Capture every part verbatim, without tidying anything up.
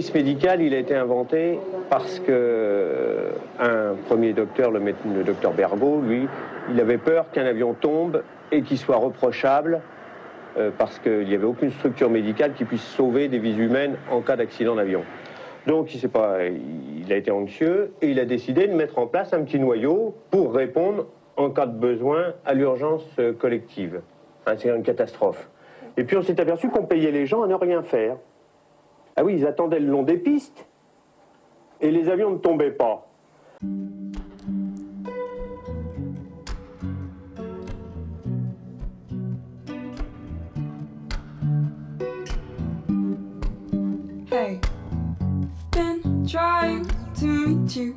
service médical, il a été inventé parce que un premier docteur, le, le docteur Bergot, lui, il avait peur qu'un avion tombe et qu'il soit reprochable euh, parce qu'il n'y avait aucune structure médicale qui puisse sauver des vies humaines en cas d'accident d'avion. Donc il, sait pas, il a été anxieux et il a décidé de mettre en place un petit noyau pour répondre en cas de besoin à l'urgence collective. Hein, c'est une catastrophe. Et puis on s'est aperçu qu'on payait les gens à ne rien faire. Ah oui, ils attendaient le long des pistes et les avions ne tombaient pas. Hey, been trying to meet you.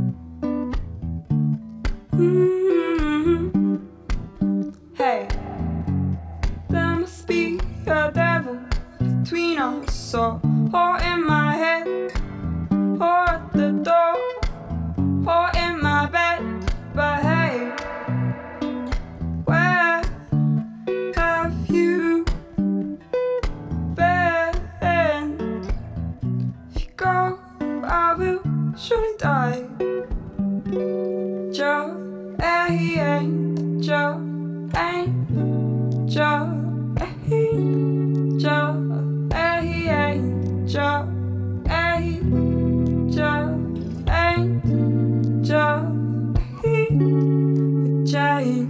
Mm-hmm. Hey, there must be a devil between us, or, or in my head, or at the door, or in my bed. But hey, where have you been? If you go, I will surely die. Joe, eh, Joe, Joe, Joe. Hey, hey, Joe, hey, Joe, hey, Joe, hey, Jane.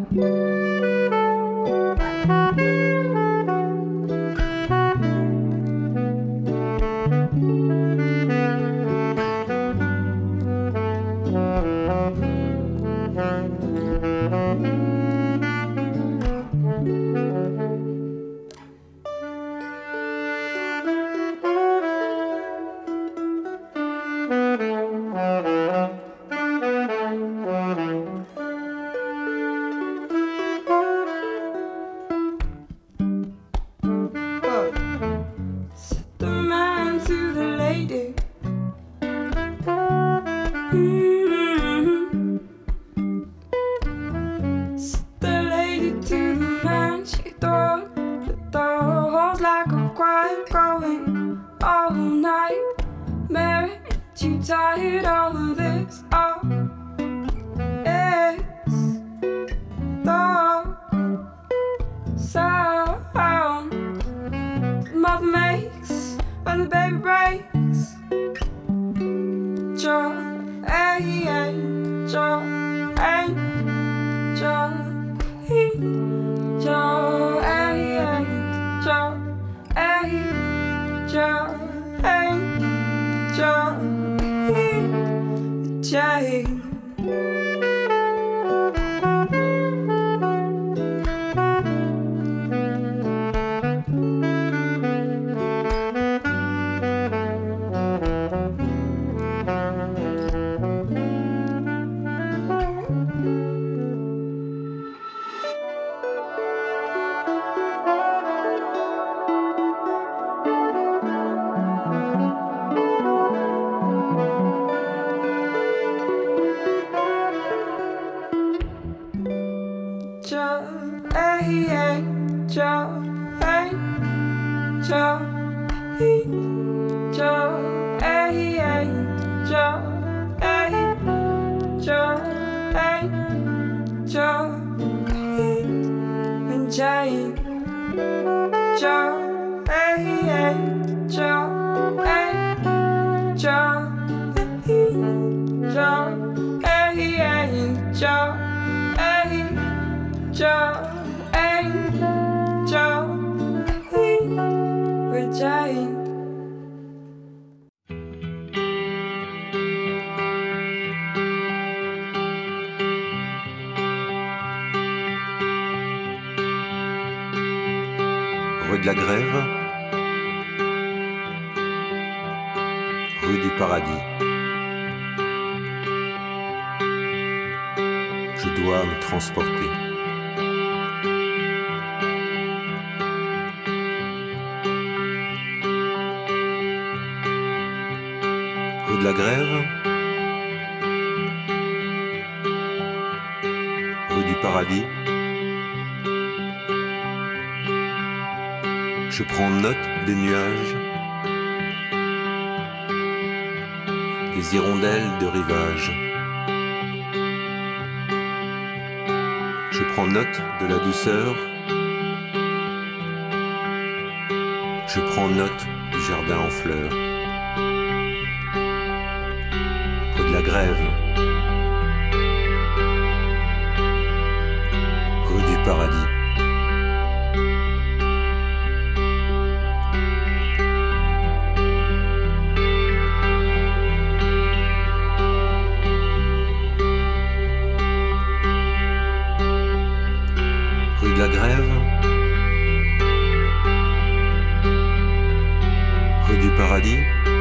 Tired of this, oh, it's the sound the mother makes when the baby breaks. Joy, hey, hey, joy, hey, joy, hey, joy, hey, hey, joy, hey, joy, hey, joy. Jane. Rue de la Grève, rue du Paradis. Je dois me transporter. Rue de la Grève, rue du Paradis. Je prends note des nuages les hirondelles de rivage. Je prends note de la douceur. Je prends note du jardin en fleurs. Rue de la Grève. Rue du Paradis. Rue de la Grève. Rue du Paradis.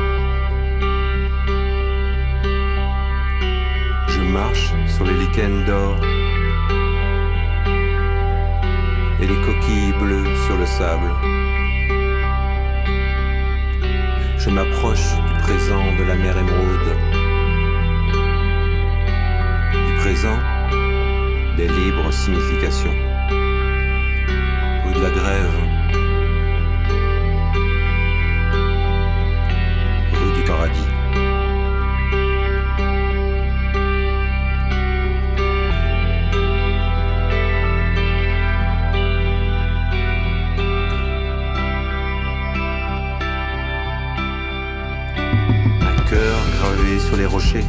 Je marche sur les lichens d'or et les coquilles bleues sur le sable. Je m'approche du présent de la mer émeraude, du présent des libres significations. Rue de la Grève. Rue du Paradis. Un cœur gravé sur les rochers.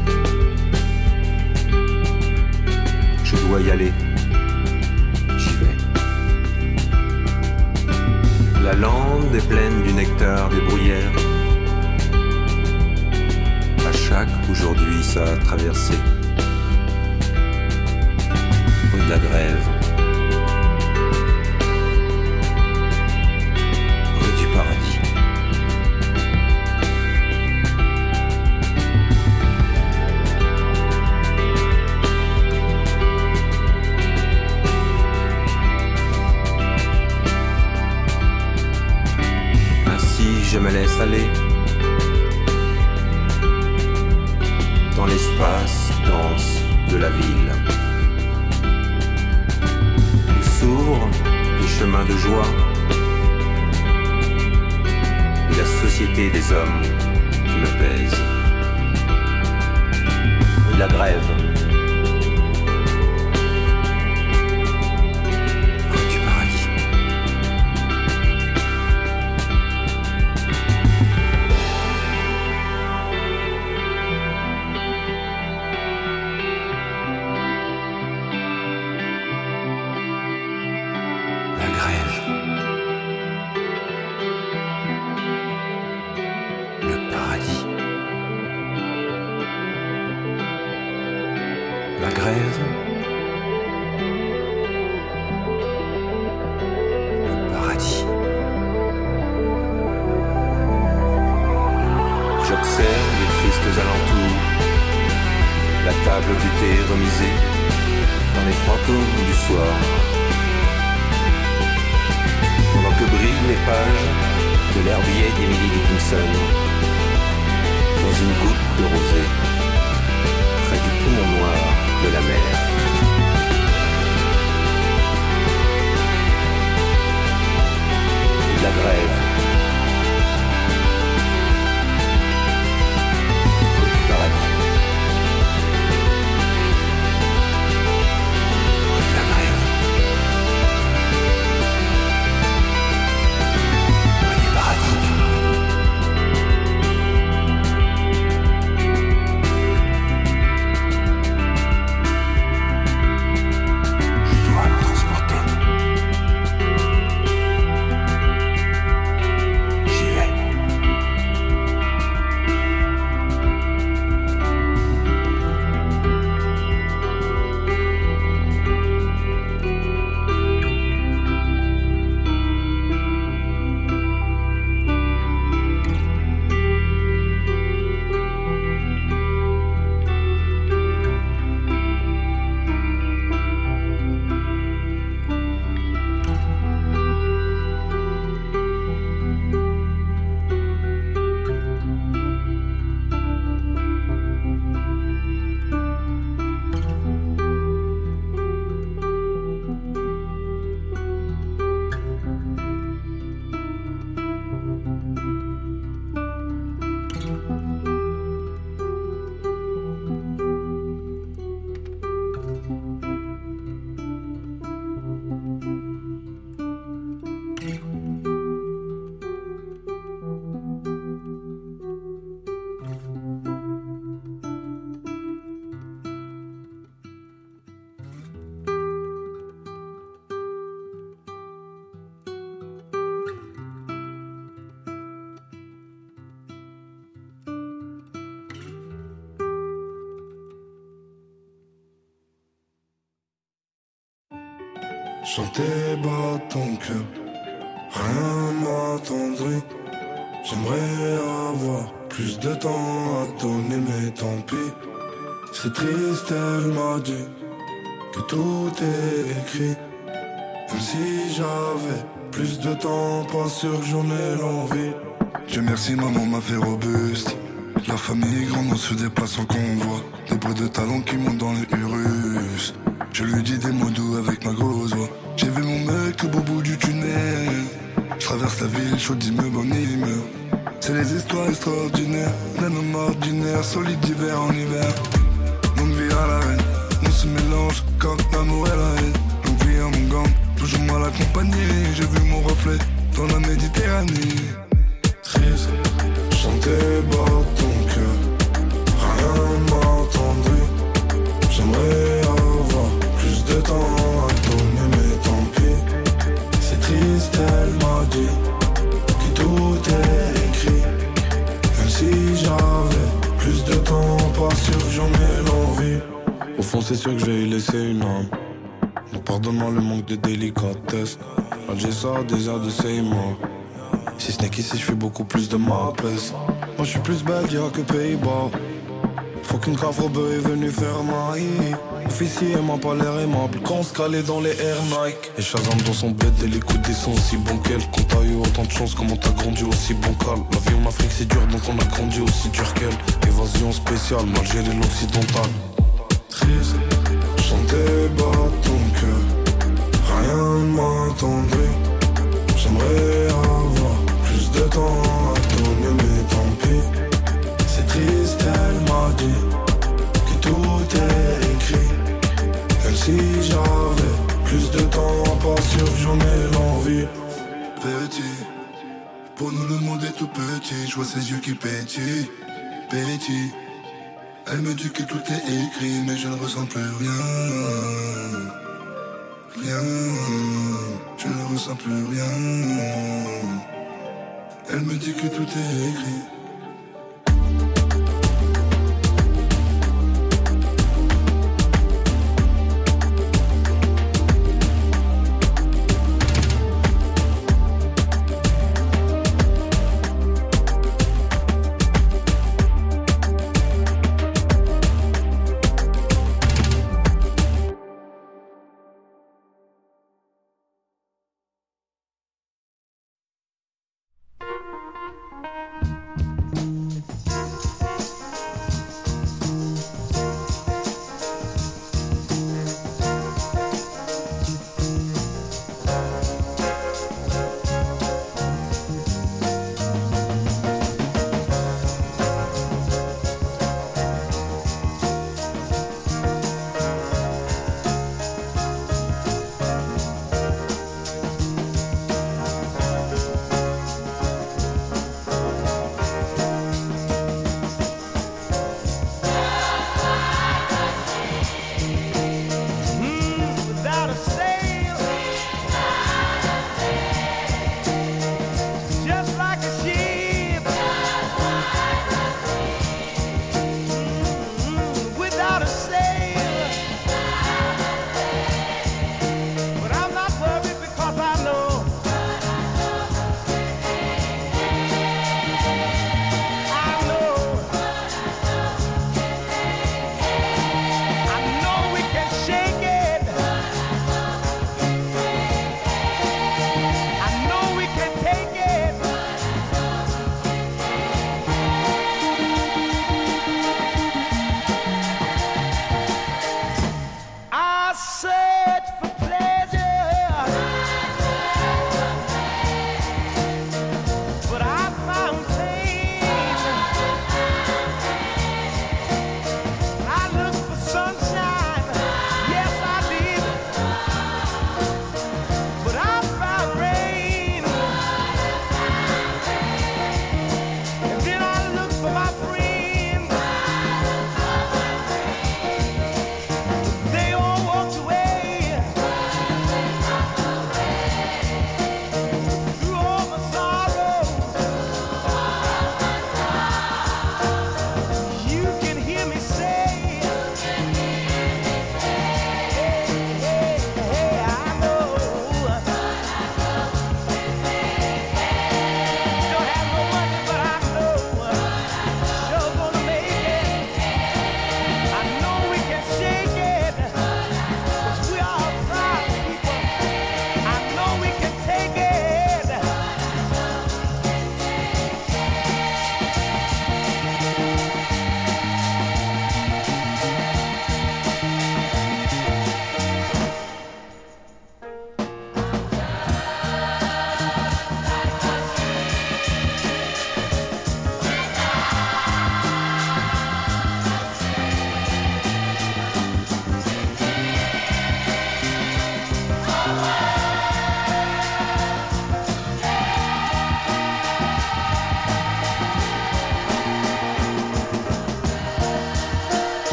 Je dois y aller. J'y vais. La lande est pleine du nectar des bruyères. À chaque aujourd'hui sa traversée. Rue de la Grève. Rue du Paradis. Je me laisse aller dans l'espace dense de la ville où s'ouvrent des chemins de joie et la société des hommes qui me pèse. Rue de la Grève. La Grève, le paradis. J'observe les tristes alentours, la table du thé remisée dans les fantômes du soir. Pendant que brillent les pages de l'herbier d'Emily Dickinson, dans une goutte de rosée, près du poumon noir de la mer. La Grève. Rue du Paradis. Rue de la Grève. Rue du Paradis. Chanter bat ton cœur, rien m'attendrit. J'aimerais avoir plus de temps à donner, mais tant pis. C'est triste, elle m'a dit que tout est écrit. Même si j'avais plus de temps, pas sûr que j'en ai l'envie. Dieu merci, maman m'a fait robuste. La famille grande, on se déplace en convoi. Des bruits de talons qui montent dans les Urus. Je lui dis des mots doux avec ma grosse voix. J'ai vu mon mec au bout du tunnel. Je traverse la ville, chaud d'immeuble en immeuble. C'est les histoires extraordinaires d'un homme ordinaire, solide d'hiver en hiver. Longue vie à la reine, on se mélange comme l'amour et la haine. Longue vie à mon gang, toujours mal accompagné. J'ai vu mon reflet dans la Méditerranée. Triste, chanter bat ton cœur, rien m'attendrit. J'aimerais avoir plus de temps à donner, mais tant pis. C'est triste, elle m'a dit que tout est écrit. Même si j'avais plus de temps, pas sûr que j'en ai l'envie. Au fond c'est sûr que je vais y laisser une âme. Non, pardonne-moi le manque de délicatesse. Alger ça, désert de Seymour. Si ce n'est qu'ici je fais beaucoup plus de ma pèse. Moi je suis plus Belgique que Pays-Bas. Faut qu'une cafre-beu est venue faire maïs. Officier m'a pas l'air aimable quand on se calait dans les Air Nike. Et Shazam dans son bed et les coups des sons aussi bons qu'elle. Quand t'as eu autant de chance, comment t'as grandi aussi bon cal. La vie en Afrique c'est dur donc on a grandi aussi dur qu'elle. Évasion spéciale, mal géré l'occidental. Triste, chanter bat ton cœur, rien ne m'attendrit. J'aimerais avoir plus de temps à donner, mais tant pis. C'est triste, elle m'a dit que tout est écrit. Même si j'avais plus de temps, pas sûr que j'en ai l'envie. Petit, pour nous le monde est tout petit. Je vois ses yeux qui pétillent, petit. Elle me dit que tout est écrit, mais je ne ressens plus rien. Rien, je ne ressens plus rien. Elle me dit que tout est écrit.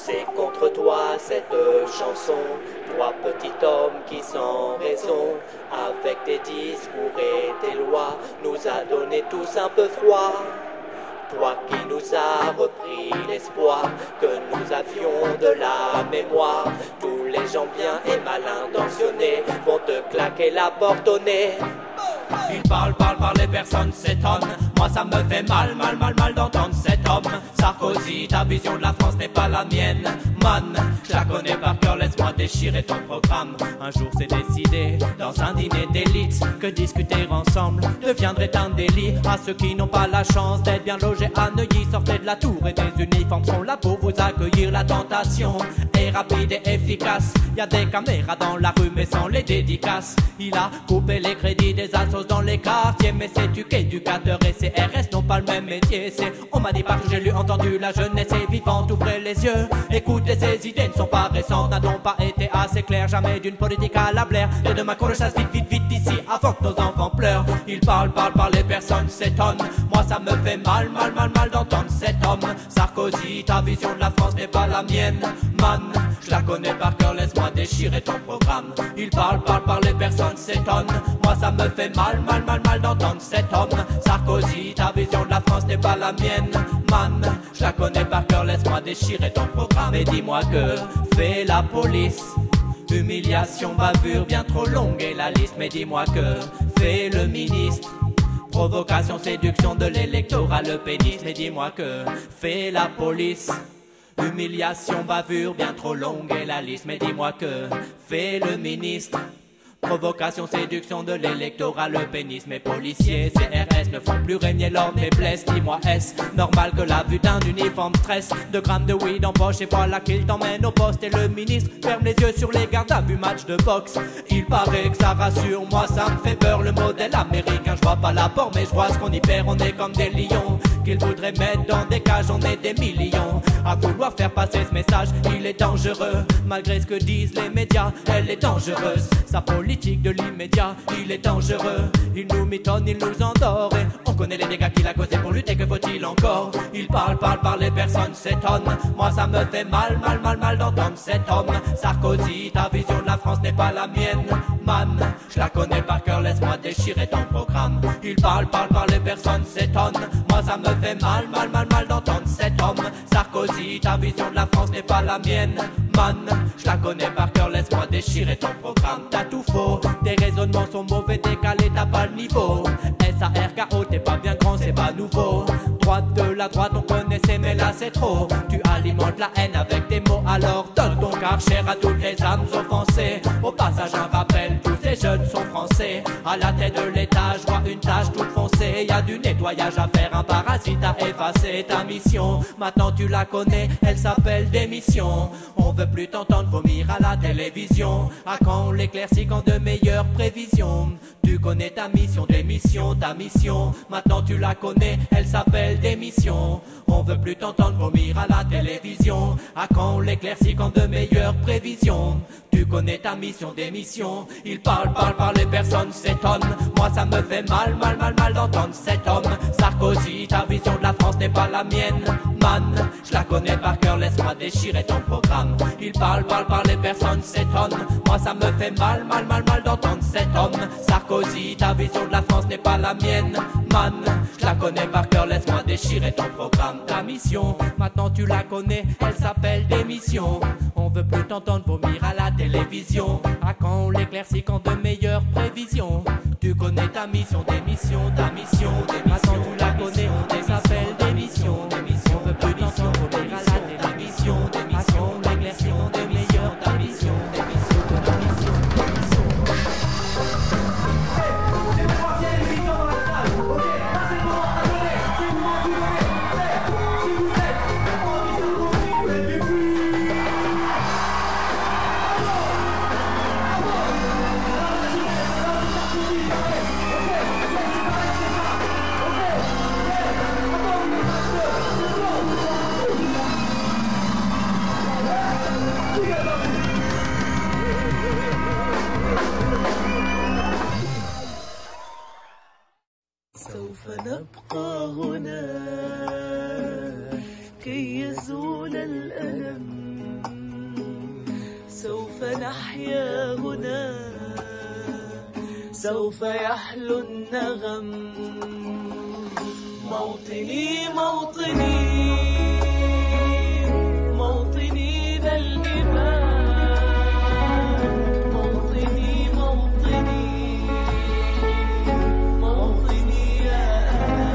C'est contre toi cette chanson, toi petit homme qui sans raison, avec tes discours et tes lois, nous a donné tous un peu froid. Toi qui nous as repris l'espoir, que nous avions de la mémoire. Tous les gens bien et mal intentionnés vont te claquer la porte au nez. Il parle, parle, parle, les personnes s'étonnent. Moi ça me fait mal, mal, mal, mal d'entendre cet homme. Sarkozy, ta vision de la France n'est pas la mienne. Man, je la connais par cœur, laisse-moi déchirer ton programme. Un jour c'est décidé, dans un dîner d'élite, que discuter ensemble deviendrait un délit. À ceux qui n'ont pas la chance d'être bien logés à Neuilly, sortez de la tour et des uniformes sont là pour vous accueillir. La tentation est rapide et efficace. Y a des caméras dans la rue mais sans les dédicaces. Il a coupé les crédits des assos dans les quartiers, mais sais-tu qu'éducateur et C R S n'ont pas le même métier. C'est, on m'a dit pas que j'ai lu, entendu, la jeunesse est vivante, ouvrez les yeux, écoutez, ces idées ne sont pas récentes, n'ont pas été assez claires, jamais d'une politique à la Blair. Et demain qu'on le chasse vite, vite, vite d'ici, avant que nos enfants pleurent. Il parle, parle, parle, les personnes s'étonnent. Moi ça me fait mal, mal, mal, mal d'entendre cet homme. Sarkozy, ta vision de la France n'est pas la mienne. Man, je la connais par cœur, laisse-moi déchirer ton programme. Il parle, parle, parle, les personnes s'étonnent. Moi ça me fait mal, mal, mal, mal d'entendre cet homme. Sarkozy, ta vision de la France n'est pas la mienne. Man, je la connais par cœur, laisse-moi déchirer ton programme. Et dis-moi que fait la police. Humiliation, bavure, bien trop longue est la liste. Mais dis-moi que fait le ministre. Provocation, séduction de l'électorat, le pénis. Mais dis-moi que fait la police. Humiliation, bavure, bien trop longue est la liste. Mais dis-moi que fait le ministre. Provocation, séduction de l'électorat, le pénis. Mes policiers, C R S ne font plus régner l'ordre, mais blesse. Dis-moi, est-ce normal que la vue d'un uniforme stresse? Deux grammes de weed en poche et voilà qu'il t'emmène au poste. Et le ministre ferme les yeux sur les gardes à vue match de boxe. Il paraît que ça rassure, moi ça me fait peur. Le modèle américain, je vois pas l'apport, mais je vois ce qu'on y perd. On est comme des lions qu'ils voudraient mettre dans des cages. On est des millions à vouloir faire passer ce message. Il est dangereux, malgré ce que disent les médias. Elle est dangereuse, sa politique de l'immédiat. Il est dangereux, il nous mitonne, il nous endort. Et on connaît les dégâts qu'il a causés pour lutter, que faut-il encore? Il parle, parle, parle, les personnes s'étonnent. Moi ça me fait mal, mal, mal, mal d'entendre cet homme. Sarkozy, ta vision de la France n'est pas la mienne. Man, je la connais par cœur, laisse-moi déchirer ton programme. Il parle, parle, parle, les personnes s'étonnent. Moi ça me fait mal, mal, mal, mal d'entendre cet homme. Sarkozy, ta vision de la France n'est pas la mienne. Man, je la connais par cœur, laisse-moi déchirer ton programme. T'as tout faux, tes raisonnements sont mauvais, décalés, t'as pas le niveau. S A R K O, t'es pas bien grand, c'est pas nouveau. Droite de la droite, on connaissait, mais là c'est trop. Tu alimentes la haine avec des mots, alors donne ton Karcher à toutes les âmes offensées. Au passage, un rappel, tous ces jeunes sont français. À la tête de l'étage, vois une tache toute foncée. Y a du nettoyage à faire, un parasite à effacer. Ta mission, maintenant tu la connais, elle s'appelle démission. On veut plus t'entendre vomir à la télévision. À quand on l'éclaircit, quand de meilleures prévisions. Tu connais ta mission, démission, ta mission. Maintenant tu la connais, elle s'appelle démission. On veut plus t'entendre vomir à la télévision. À quand on l'éclaircit, quand de meilleures prévisions. Tu connais ta mission, démission. Il parle, parle, parle, les personnes s'étonnent. Moi ça me fait mal, mal, mal, mal d'entendre cet homme. Sarkozy, ta vision de la France n'est pas la mienne. Man, je la connais par cœur, laisse-moi déchirer ton programme. Il parle, parle, parle, les personnes s'étonnent. Moi ça me fait mal, mal, mal, mal d'entendre cet homme. Sarkozy, ta vision de la France n'est pas la mienne. Man, je la connais par cœur, laisse-moi déchirer ton programme. Ta mission, maintenant tu la connais, elle s'appelle démission. On veut plus t'entendre vomir à la télévision. À quand on l'éclaircit, quand de meilleures prévisions. Tu connais ta mission, démission, ta mission, démission. Maintenant tu la connais, elle s'appelle démission. Démission, on veut plus t'entendre vomir à la télévision. Démission, l'éclaircit, quand de meilleures ta mission. Démission, ta mission, démission. C'est pour partir les militants dans la salle. Ok, là c'est bon, attendez, c'est le moment de vous donner. Si vous êtes anti-Sarkozy, vous êtes des plus. سوف نبقى هنا كي يزول الألم نحيا هنا سوف يحلو النغم موطني موطني موطني ذا الجبال موطني موطني موطني يا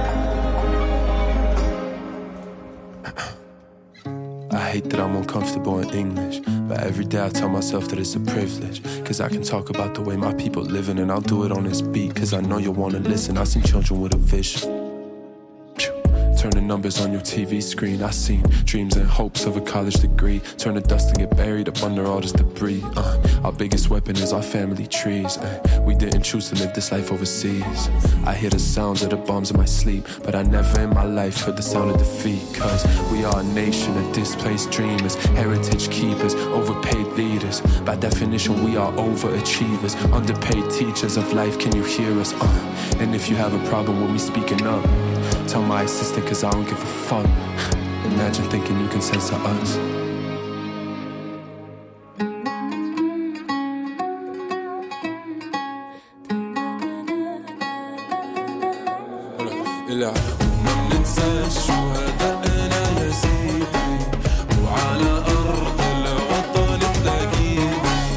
I hate that I'm uncomfortable in English, but every day I tell myself that it's a privilege, cause I can talk about the way my people living, and I'll do it on this beat, cause I know you'll wanna listen. I seen children with a vision, turn the numbers on your T V screen. I seen dreams and hopes of a college degree turn to dust and get buried up under all this debris. uh, Our biggest weapon is our family trees. uh, We didn't choose to live this life overseas. I hear the sounds of the bombs in my sleep, but I never in my life heard the sound of defeat. Cause we are a nation of displaced dreamers, heritage keepers, overpaid leaders. By definition we are overachievers, underpaid teachers of life. Can you hear us? Uh, and if you have a problem with me speaking up, tell my assistant cause I don't give a fuck. Imagine thinking you can censor us. ما ننساش شهدائنا يا سيدي وعلى أرض الوطن تلاقيني.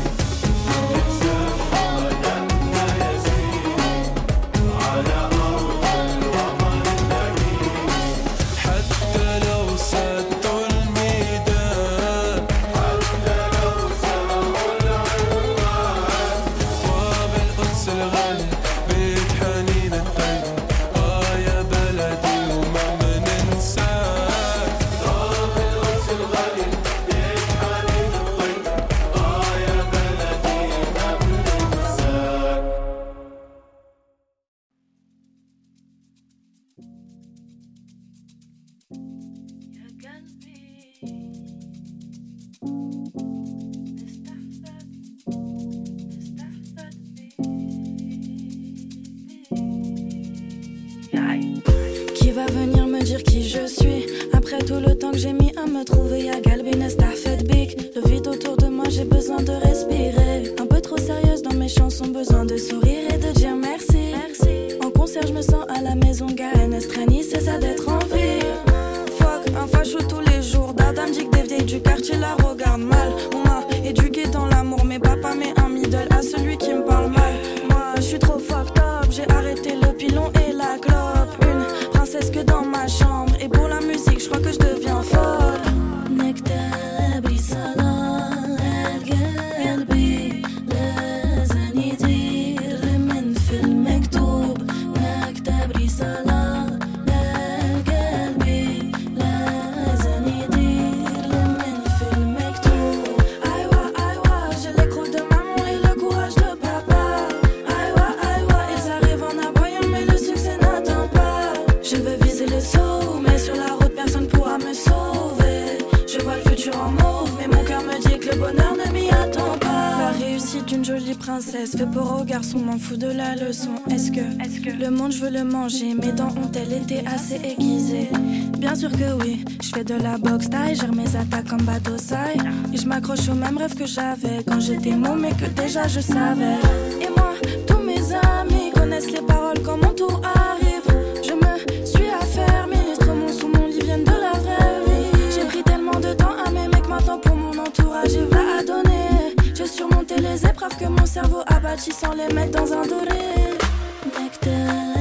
Qui va venir me dire qui je suis après tout le temps que j'ai mis à me trouver? Y'a Galbi, Nesta, Fed Big. Le vide autour de moi, j'ai besoin de respirer. Un peu trop sérieuse dans mes chansons, besoin de sourire et de dire merci. merci. En concert, je me sens à la maison. Gaël, Nestrani, c'est ça d'être en vie. Fuck, un facho tous les jours. Dada me dit que des vieilles du quartier la regardent mal. On m'a éduqué dans l'amour, mais papa met un middle à celui qui me parle mal. Moi, je suis trop fucked up. J'ai arrêté le pilon et la clope. Une princesse que dans ma chambre. Et pour la musique, je crois que je deviens folle. نكتب رسالة لقلبي لازم يدير من في المكتوب. نكتب رسالة لقلبي لازم يدير من في المكتوب. أيوة أيوة j'ai l'écrou de maman et le courage de papa. أيوة أيوة ils arrivent en aboyant mais le succès n'attend pas. Je veux viser le saut mais sur la route personne pourra me sauver. Je vois le futur en mauve, mais mon cœur me dit que le bonheur ne m'y attend pas. La réussite d'une jolie princesse fait peur aux garçons, m'en fous de la leçon. Est-ce que, Est-ce que le monde je veux le manger? Mes dents ont-elles été assez aiguisées? Bien sûr que oui, je fais de la boxe taille, gère mes attaques comme Batosai. Et je m'accroche au même rêve que j'avais quand j'étais môme mais que déjà je savais. Et moi, tous mes amis connaissent les paroles quand mon tour arrive. Je me suis affermie, les stromons sous mon lit viennent de la vraie vie. J'ai pris tellement de temps à mes mecs, maintenant pour mon entourage j'ai v'là à donner. J'ai surmonté les épreuves que mon cerveau a bâties sans les mettre dans un doré. Nectar